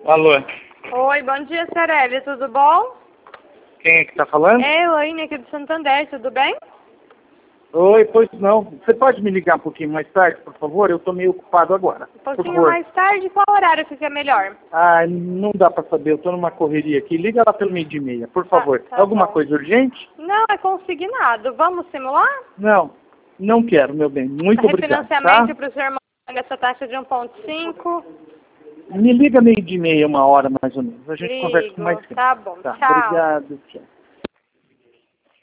Alô, Oi, bom dia, Sareli, tudo bom? quem é que tá falando? É Elaine aqui do Santander, tudo bem? Oi, pois não. Você pode me ligar um pouquinho mais tarde, por favor? Eu tô meio ocupado agora. Um Por pouquinho favor. mais tarde, qual horário fica melhor? Ah, não dá pra saber, eu tô numa correria aqui. Liga lá pelo 12h30, por favor. Tá Alguma bom. coisa urgente? Não, é consignado. Vamos simular? Não, não quero, meu bem. Muito obrigado, Refinanciamento tá? para o seu irmão nessa taxa de 1,5. Me liga 12h30, 1 hora mais ou menos. A gente conversa com mais Ligo. tempo. Tá bom, Tá, tchau. obrigado, tchau.